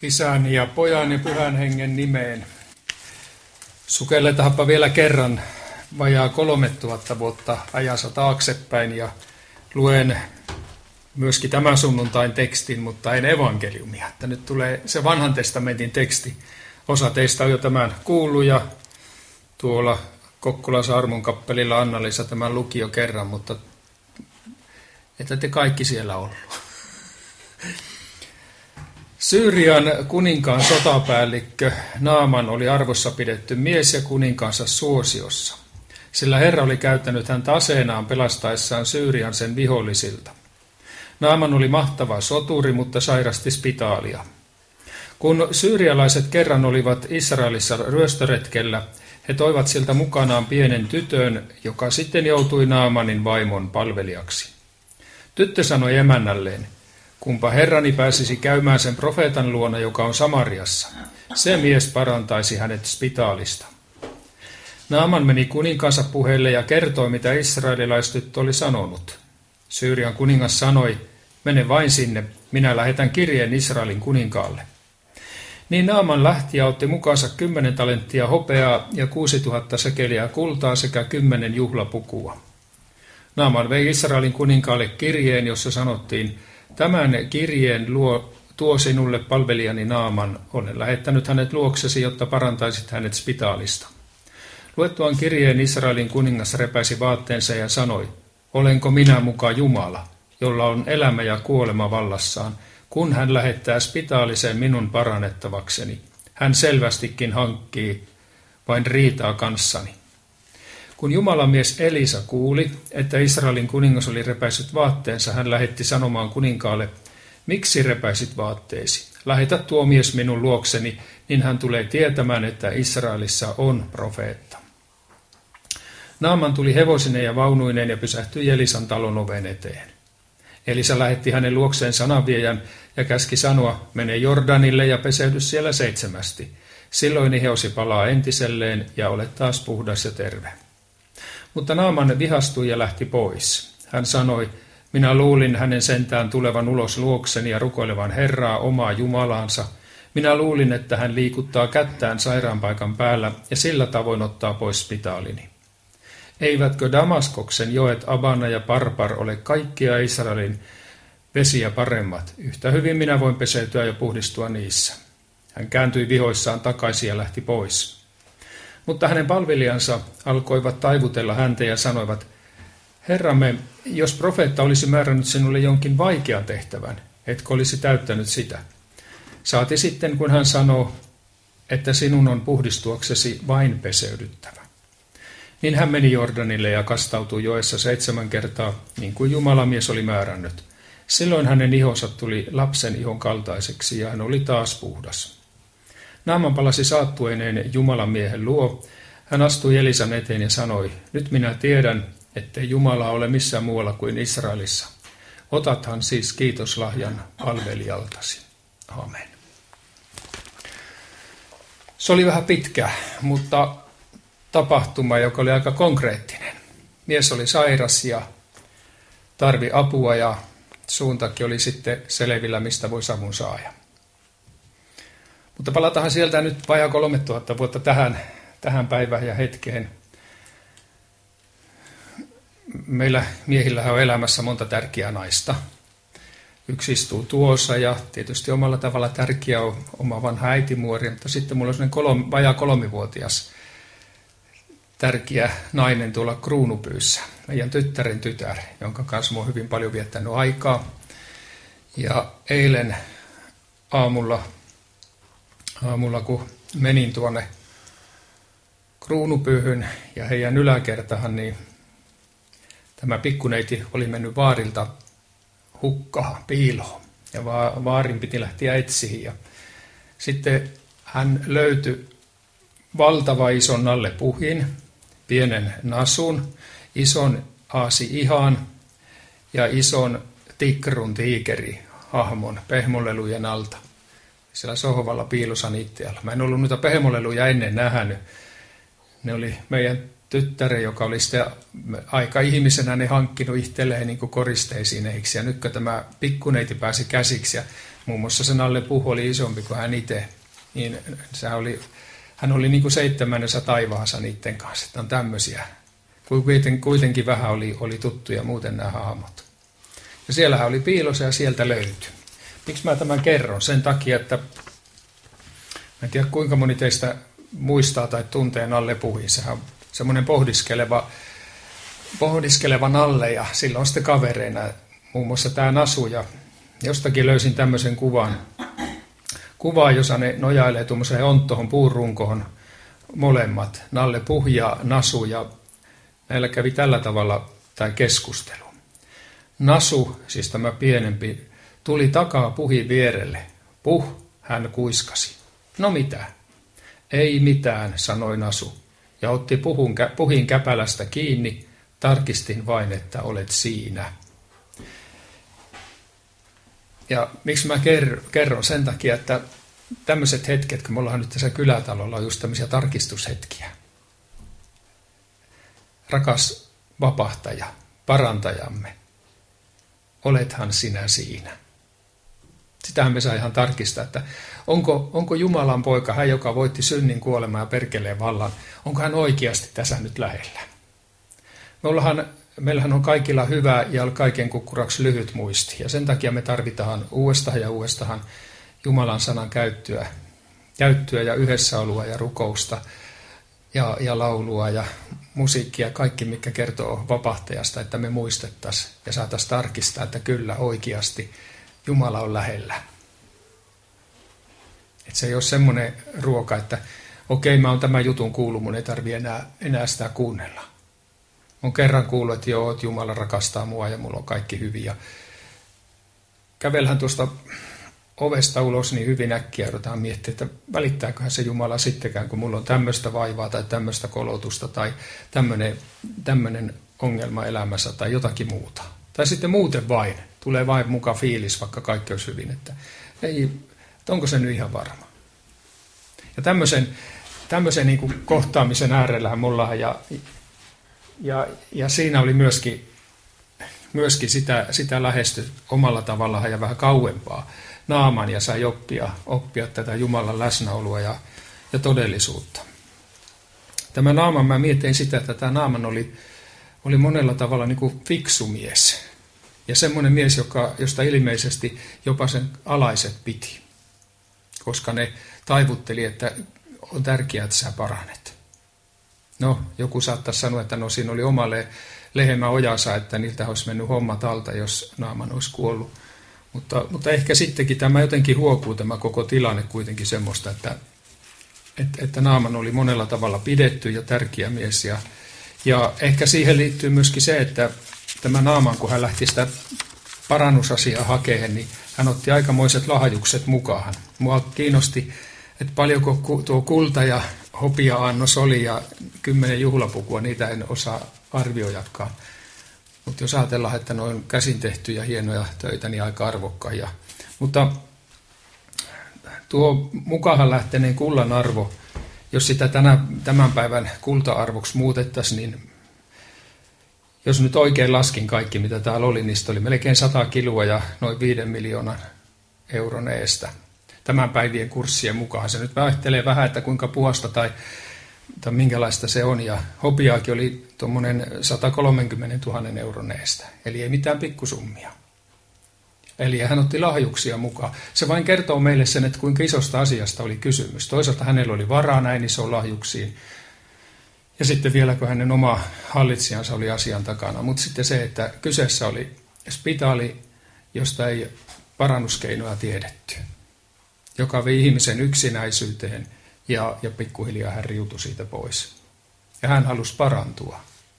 Isän ja Pojan ja Pyhän Hengen nimeen. Sukelletaanpa vielä kerran vajaa 3000 vuotta ajassa taaksepäin ja luen myöskin tämän sunnuntain tekstin, mutta en evankeliumia. Että nyt tulee se vanhan testamentin teksti. Osa teistä on jo tämän kuullut ja tuolla Kokkolan Saarmon kappelilla Annalissa tämän luki jo kerran, mutta että te kaikki siellä ollut. Syyrian kuninkaan sotapäällikkö Naaman oli arvossa pidetty mies ja kuninkaansa suosiossa, sillä Herra oli käyttänyt häntä aseenaan pelastaessaan Syyrian sen vihollisilta. Naaman oli mahtava soturi, mutta sairasti spitaalia. Kun syyrialaiset kerran olivat Israelissa ryöstöretkellä, he toivat siltä mukanaan pienen tytön, joka sitten joutui Naamanin vaimon palvelijaksi. Tyttö sanoi emännälleen: "Kumpa herrani pääsisi käymään sen profeetan luona, joka on Samariassa. Se mies parantaisi hänet spitaalista." Naaman meni kuninkaansa puheelle ja kertoi, mitä israelilaistyttö oli sanonut. Syyrian kuningas sanoi: "Mene vain sinne, minä lähetän kirjeen Israelin kuninkaalle." Niin Naaman lähti ja otti mukaansa 10 talenttia hopeaa ja 6000 sekeliä kultaa sekä 10 juhlapukua. Naaman vei Israelin kuninkaalle kirjeen, jossa sanottiin: "Tämän kirjeen tuo sinulle palvelijani Naaman, olen lähettänyt hänet luoksesi, jotta parantaisit hänet spitaalista." Luettuaan kirjeen Israelin kuningas repäisi vaatteensa ja sanoi: "Olenko minä muka Jumala, jolla on elämä ja kuolema vallassaan, kun hän lähettää spitaaliseen minun parannettavakseni? Hän selvästikin hankkii vain riitaa kanssani." Kun Jumalan mies Elisa kuuli, että Israelin kuningas oli repäissyt vaatteensa, hän lähetti sanomaan kuninkaalle: "Miksi repäisit vaatteesi? Lähetä tuo mies minun luokseni, niin hän tulee tietämään, että Israelissa on profeetta." Naaman tuli hevosineen ja vaunuineen ja pysähtyi Elisan talon oven eteen. Elisa lähetti hänen luokseen sananviejän ja käski sanoa: "Mene Jordanille ja peseydy siellä 7. Silloin iheusi palaa entiselleen ja olet taas puhdas ja terve." Mutta Naaman vihastui ja lähti pois. Hän sanoi: "Minä luulin hänen sentään tulevan ulos luokseni ja rukoilevan Herraa, omaa Jumalaansa. Minä luulin, että hän liikuttaa kättään sairaanpaikan päällä ja sillä tavoin ottaa pois spitaalini. Eivätkö Damaskoksen joet Abana ja Parpar ole kaikkia Israelin vesiä paremmat? Yhtä hyvin minä voin peseytyä ja puhdistua niissä." Hän kääntyi vihoissaan takaisin ja lähti pois. Mutta hänen palvelijansa alkoivat taivutella häntä ja sanoivat: "Herramme, jos profeetta olisi määrännyt sinulle jonkin vaikean tehtävän, etkö olisi täyttänyt sitä? Saati sitten, kun hän sanoo, että sinun on puhdistuaksesi vain peseydyttävä." Niin hän meni Jordanille ja kastautui joessa 7 kertaa, niin kuin Jumalamies oli määrännyt. Silloin hänen ihonsa tuli lapsen ihon kaltaiseksi ja hän oli taas puhdas. Naaman palasi saattueineen Jumalan miehen luo. Hän astui Elisan eteen ja sanoi: "Nyt minä tiedän, ettei Jumala ole missään muualla kuin Israelissa. Otathan siis kiitoslahjan palvelijaltasi." Amen. Se oli vähän pitkä, mutta tapahtuma, joka oli aika konkreettinen. Mies oli sairas ja tarvi apua ja suuntakin oli sitten selvillä, mistä voi avun saada. Mutta palataan sieltä nyt vajaa 3000 vuotta tähän päivään ja hetkeen. Meillä miehillähän on elämässä monta tärkeää naista. Yksi istuu tuossa ja tietysti omalla tavalla tärkeä on oma vanha äitimuori, mutta sitten mulla on sellainen vajaa 3-vuotias tärkeä nainen tuolla Kruunupyyssä, meidän tyttären tytär, jonka kanssa olen hyvin paljon viettänyt aikaa. Ja eilen aamulla kun menin tuonne Kruunupyyhyn ja heidän yläkertahan, niin tämä pikkuneiti oli mennyt vaarilta hukkaan, piiloon. Ja vaarin piti lähteä etsiä. Ja sitten hän löytyi valtava ison nallepuhin, pienen nasun, ison aasi-ihan ja ison tikrun tiikerihahmon pehmolelujen alta. Siellä sohvalla piilossa niittialla. Mä en ollut noita pehmoleluja ennen nähnyt. Ne oli meidän tyttären, joka oli sitten aika ihmisenä ne hankkinut itselleen niin koristeisiin eiksi. Ja nyt kun tämä pikkuneiti pääsi käsiksi ja muun muassa sen Nalle Puhu oli isompi kuin hän itse, niin hän oli niin kuin 7. taivaassa niiden kanssa. Että on tämmöisiä. Kuitenkin vähän oli tuttuja muuten nämä hahmot. Ja siellähän oli piilossa ja sieltä löytyi. Miksi mä tämän kerron? Sen takia, että en tiedä kuinka moni teistä muistaa tai tuntee Nalle Puhin. Sehän on semmoinen pohdiskeleva Nalle ja sillä on sitten kavereina muun muassa tämä Nasu. Ja jostakin löysin tämmöisen kuvan, jossa ne nojailee tuommoiseen onttohon puurunkoon molemmat, Nalle Puh ja Nasu. Ja näillä kävi tällä tavalla tämä keskustelu. Nasu, siis tämä pienempi, tuli takaa Puhin vierelle. Puh, hän kuiskasi. No mitä? Ei mitään, sanoi Nasu, ja otti Puhin käpälästä kiinni. Tarkistin vain, että olet siinä. Ja miksi mä kerron? Sen takia, että tämmöiset hetket, kun me ollaan nyt tässä kylätalolla, on just tämmöisiä tarkistushetkiä. Rakas vapahtaja, parantajamme, olethan sinä siinä. Sitähän me saa ihan tarkistaa, että onko Jumalan poika, hän joka voitti synnin, kuoleman ja perkeleen vallan, onko hän oikeasti tässä nyt lähellä? Meillähän on kaikilla hyvä ja kaiken kukkuraksi lyhyt muisti, ja sen takia me tarvitaan uudestaan ja uudestaan Jumalan sanan käyttöä ja yhdessäoloa ja rukousta ja laulua ja musiikkia, kaikki mikä kertoo vapahtajasta, että me muistettaisiin ja saataisiin tarkistaa, että kyllä oikeasti Jumala on lähellä. Että se ei ole semmoinen ruoka, että okei, mä oon tämän jutun kuullut, mun ei tarvitse enää sitä kuunnella. Olen kerran kuullut, että joo, että Jumala rakastaa mua ja mulla on kaikki hyvin. Ja kävelhän tuosta ovesta ulos niin hyvin äkkiä joudutaan miettiä, että välittääköhän se Jumala sittenkään, kun mulla on tämmöistä vaivaa tai tämmöistä kolotusta tai tämmöinen ongelma elämässä tai jotakin muuta. Tai sitten muuten vain, tulee vain mukaan fiilis, vaikka kaikki olisi hyvin, että onko se nyt ihan varma. Ja tämmöisen niin kuin kohtaamisen äärellähän mulla ja siinä oli myöskin sitä lähesty omalla tavallaan ja vähän kauempaa Naaman ja sai oppia tätä Jumalan läsnäoloa ja todellisuutta. Tämä Naaman, mä mietin sitä, että tämä Naaman oli monella tavalla niin kuin fiksu mies. Ja semmoinen mies, josta ilmeisesti jopa sen alaiset piti. Koska ne taivutteli, että on tärkeää, että sä paranet. No, joku saattaisi sanoa, että no siinä oli omalle lehmä ojansa, että niiltä olisi mennyt hommat alta, jos Naaman olisi kuollut. Mutta ehkä sittenkin tämä jotenkin huokuu tämä koko tilanne kuitenkin semmoista, että Naaman oli monella tavalla pidetty ja tärkeä mies. Ja ehkä siihen liittyy myöskin se, että tämä Naaman, kun hän lähti sitä parannusasiaa hakemaan, niin hän otti aikamoiset lahjukset mukaan. Mua kiinnosti, että paljonko tuo kulta ja hopia-annos oli ja 10 juhlapukua, niitä en osaa arvioidakaan. Mutta jos ajatellaan, että ne on käsin tehtyjä hienoja töitä, niin aika arvokkaita. Mutta tuo mukaan lähteneen kullan arvo, jos sitä tämän päivän kulta-arvoksi muutettaisiin, niin jos nyt oikein laskin kaikki, mitä täällä oli, niin oli melkein 100 kiloa ja noin 5 miljoonan euron eestä. Tämän päivien kurssien mukaan. Se nyt vaihtelee vähän, että kuinka puhasta tai minkälaista se on. Ja hopiaakin oli tuommoinen 130 000 euron eestä. Eli ei mitään pikkusummia. Eli hän otti lahjuksia mukaan. Se vain kertoo meille sen, että kuinka isosta asiasta oli kysymys. Toisaalta hänellä oli varaa näin isoon lahjuksiin. Ja sitten vielä, kun hänen oma hallitsijansa oli asian takana. Mutta sitten se, että kyseessä oli spitaali, josta ei parannuskeinoa tiedetty. Joka vei ihmisen yksinäisyyteen ja pikkuhiljaa hän riutui siitä pois. Ja hän halusi parantua.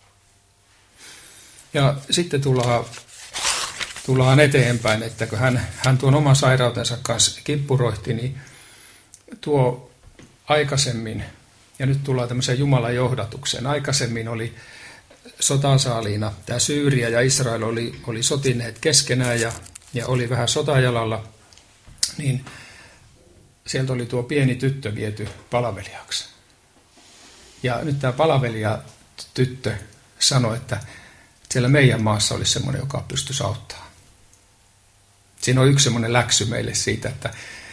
Ja sitten tullaan eteenpäin, että kun hän tuon oman sairautensa kanssa kippuroihti, niin tuo aikaisemmin, ja nyt tullaan tämmöiseen Jumalan johdatukseen, aikaisemmin oli sotasaaliina, tämä Syyria ja Israel oli sotineet keskenään ja oli vähän sotajalalla, niin sieltä oli tuo pieni tyttö viety palvelijaksi. Ja nyt tämä palvelija tyttö sanoi, että siellä meidän maassa olisi semmoinen, joka pystyisi auttamaan. Siinä on yksi semmoinen läksy meille siitä, että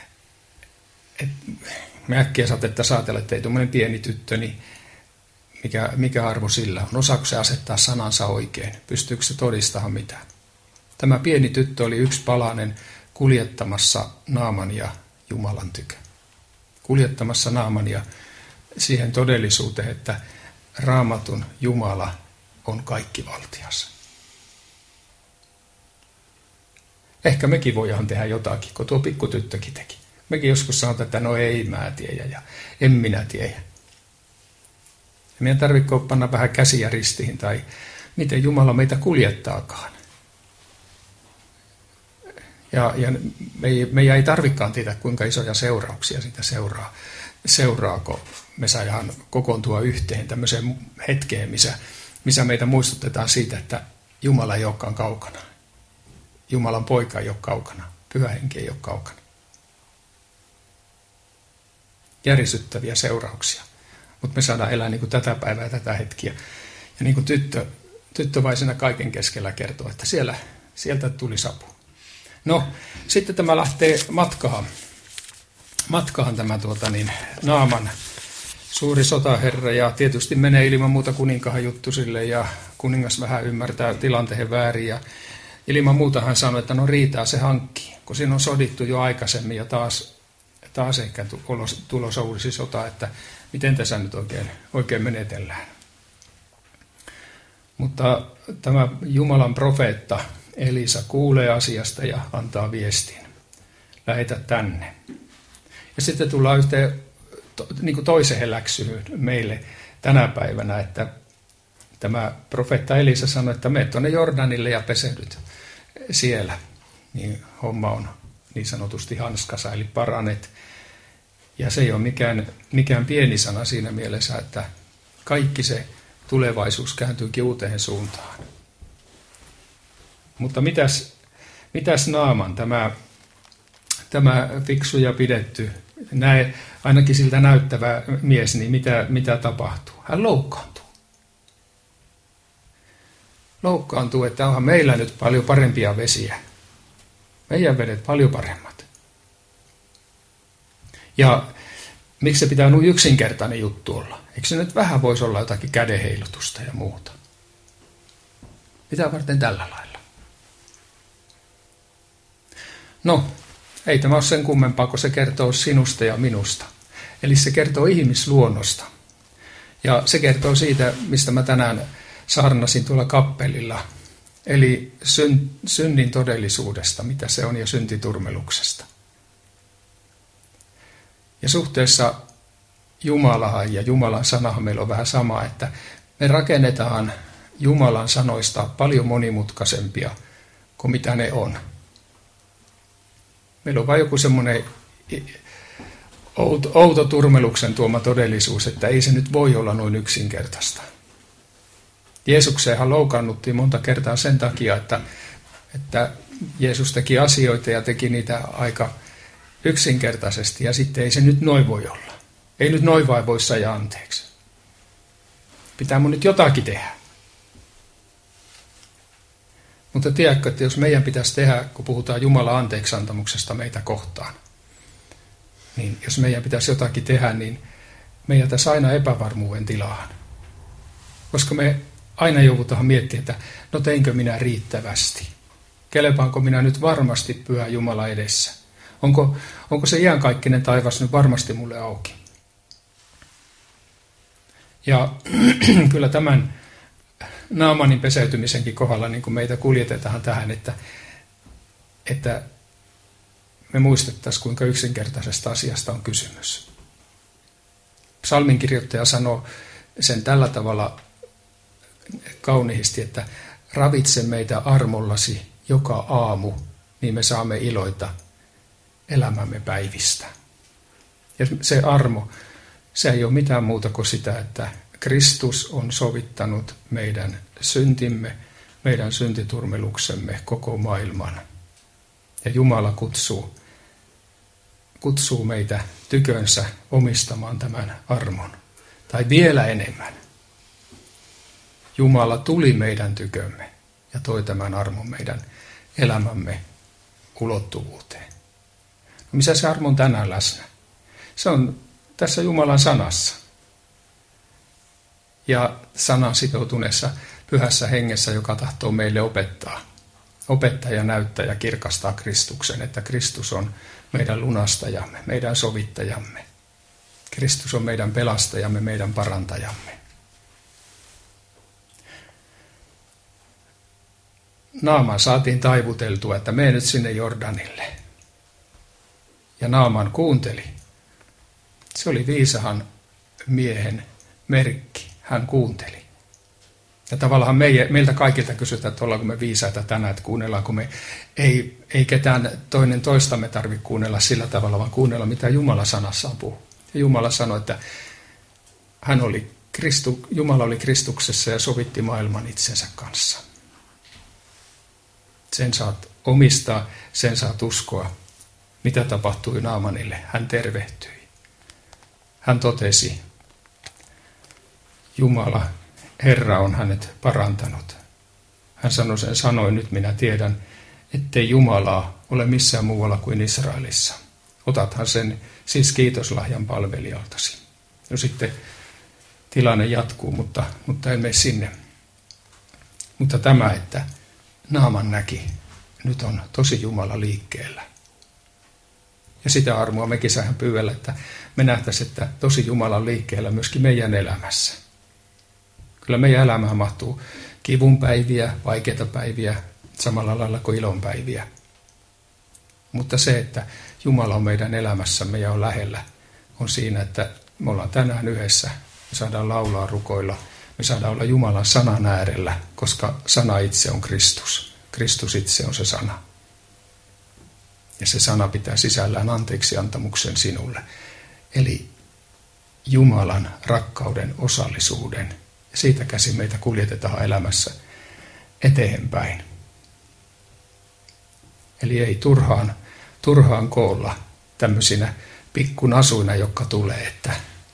me äkkiä saatettaisiin ajatella, että ei tuommoinen pieni tyttö, niin mikä arvo sillä on? Osaako se asettaa sanansa oikein? Pystyykö se todistamaan mitään? Tämä pieni tyttö oli yksi palanen kuljettamassa Naamania Jumalan tykö. Kuljettamassa Naamania siihen todellisuuteen, että Raamatun Jumala on kaikkivaltias. Ehkä mekin voidaan tehdä jotakin, kun tuo pikkutyttökin teki. Mekin joskus sanotaan, että no ei mä tiedä ja en minä tiedä. Meidän tarvitse panna vähän käsiä ristiin tai miten Jumala meitä kuljettaakaan. Ja meidän ei tarvikaan tietää, kuinka isoja seurauksia siitä seuraa, kun me saadaan kokoontua yhteen tämmöiseen hetkeen, missä meitä muistutetaan siitä, että Jumala ei olekaan kaukana. Jumalan poika ei ole kaukana. Pyhä henki ei ole kaukana. Järisyttäviä seurauksia. Mutta me saadaan elää niin kuin tätä päivää ja tätä hetkiä. Ja niin kuin tyttövaisena kaiken keskellä kertoo, että sieltä tuli sapu. No, sitten tämä lähtee matkaan. Matkaan tämä Naaman suuri sotaherra ja tietysti menee ilman muuta kuninkaan juttu sille ja kuningas vähän ymmärtää tilanteen väärin ja ilman muuta hän sanoi, että no riitaa se hankkii, kun siinä on sodittu jo aikaisemmin ja taas ehkä tulossa uusi sota, että miten tässä nyt oikein menetellään. Mutta tämä Jumalan profeetta Elisa kuulee asiasta ja antaa viestin. Lähetä tänne. Ja sitten tullaan yhteen niin toiseen läksyyn meille tänä päivänä, että tämä profeetta Elisa sanoi, että mene tuonne Jordanille ja pesehdyt siellä. Niin homma on niin sanotusti hanskassa, eli paranet. Ja se ei ole mikään pieni sana siinä mielessä, että kaikki se tulevaisuus kääntyykin uuteen suuntaan. Mutta mitäs Naaman, tämä fiksu ja pidetty, ainakin siltä näyttävä mies, niin mitä tapahtuu? Hän loukkaantuu. Loukkaantuu, että onhan meillä nyt paljon parempia vesiä. Meidän vedet paljon paremmat. Ja miksi se pitää noin yksinkertainen juttu olla? Eikö se nyt vähän voisi olla jotakin kädenheilutusta ja muuta? Mitä varten tällä lailla? No, ei tämä ole sen kummempaa, kun se kertoo sinusta ja minusta. Eli se kertoo ihmisluonnosta. Ja se kertoo siitä, mistä mä tänään saarnasin tuolla kappelilla. Eli synnin todellisuudesta, mitä se on, ja syntiturmeluksesta. Ja suhteessa Jumalaan ja Jumalan sanahan meillä on vähän sama, että me rakennetaan Jumalan sanoista paljon monimutkaisempia kuin mitä ne on. Meillä on vain joku semmoinen outo turmeluksen tuoma todellisuus, että ei se nyt voi olla noin yksinkertaista. Jeesukseenhan loukannuttiin monta kertaa sen takia, että Jeesus teki asioita ja teki niitä aika yksinkertaisesti ja sitten ei se nyt noin voi olla. Ei nyt noin vai voi saada anteeksi. Pitää mun nyt jotakin tehdä. Mutta tiedätkö, että jos meidän pitäisi tehdä, kun puhutaan Jumalan anteeksiantamuksesta meitä kohtaan, niin jos meidän pitäisi jotakin tehdä, niin me jätäisi aina epävarmuuden tilaan. Koska me aina joudutaan miettimään, että no teinkö minä riittävästi? Kelepaanko minä nyt varmasti Pyhä Jumala edessä? Onko se iankaikkinen taivas nyt varmasti mulle auki? Ja kyllä tämän Naamanin peseytymisenkin kohdalla niin kuin meitä kuljetetaan tähän, että me muistettaisiin, kuinka yksinkertaisesta asiasta on kysymys. Psalminkirjoittaja sanoo sen tällä tavalla kauniisti, että ravitse meitä armollasi joka aamu, niin me saamme iloita elämämme päivistä. Ja se armo, se ei ole mitään muuta kuin sitä, että Kristus on sovittanut meidän syntimme, meidän syntiturmeluksemme koko maailman. Ja Jumala kutsuu meitä tykönsä omistamaan tämän armon. Tai vielä enemmän. Jumala tuli meidän tykömme ja toi tämän armon meidän elämämme ulottuvuuteen. Missä se armo on tänään läsnä? Se on tässä Jumalan sanassa. Ja sanan sitoutuneessa pyhässä hengessä, joka tahtoo meille opettaa ja näyttää ja kirkastaa Kristuksen, että Kristus on meidän lunastajamme, meidän sovittajamme. Kristus on meidän pelastajamme, meidän parantajamme. Naaman saatiin taivuteltua, että mene nyt sinne Jordanille. Ja Naaman kuunteli. Se oli viisahan miehen merkki. Hän kuunteli. Ja tavallaan meiltä kaikilta kysytään, että ollaanko me viisaita tänään, että kuunnellaanko me. Ei ketään toinen toistamme tarvitse kuunnella sillä tavalla, vaan kuunnella, mitä Jumala sanassaan puhuu. Ja Jumala sanoi, että Jumala oli Kristuksessa ja sovitti maailman itsensä kanssa. Sen saat omistaa, sen saat uskoa. Mitä tapahtui Naamanille? Hän tervehtyi. Hän totesi, Jumala, Herra on hänet parantanut. Hän sanoi, nyt minä tiedän, ettei Jumalaa ole missään muualla kuin Israelissa. Otathan sen siis kiitoslahjan palvelijaltasi. No sitten tilanne jatkuu, mutta en mene sinne. Mutta tämä, että Naaman näki, nyt on tosi Jumala liikkeellä. Ja sitä armoa mekin saadaan pyydellä, että me nähtäisiin, että tosi Jumala on liikkeellä myöskin meidän elämässä. Kyllä meidän elämään mahtuu kivun päiviä, vaikeita päiviä, samalla lailla kuin ilon päiviä. Mutta se, että Jumala on meidän elämässämme ja on lähellä, on siinä, että me ollaan tänään yhdessä. Me saadaan laulaa, rukoilla. Me saadaan olla Jumalan sanan äärellä, koska sana itse on Kristus. Kristus itse on se sana. Ja se sana pitää sisällään anteeksiantamuksen sinulle. Eli Jumalan rakkauden osallisuuden. Ja siitä käsin meitä kuljetetaan elämässä eteenpäin. Eli ei turhaan koolla tämmöisinä pikkunasuina, jotka tulee, että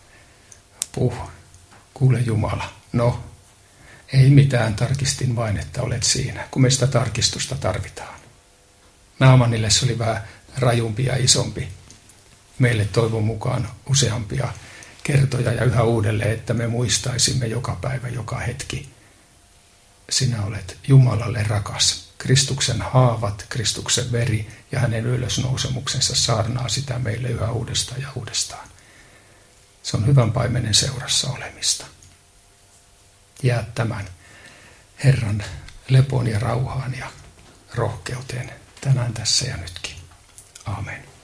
kuule Jumala, no ei mitään, tarkistin vain, että olet siinä, kun me sitä tarkistusta tarvitaan. Naamanille se oli vähän rajumpi ja isompi. Meille toivon mukaan useampia kertoja ja yhä uudelleen, että me muistaisimme joka päivä, joka hetki. Sinä olet Jumalalle rakas. Kristuksen haavat, Kristuksen veri ja hänen ylösnousemuksensa saarnaa sitä meille yhä uudestaan ja uudestaan. Se on hyvän paimenen seurassa olemista. Jää tämän Herran lepoon ja rauhaan ja rohkeuteen tänään, tässä ja nytkin. Aamen.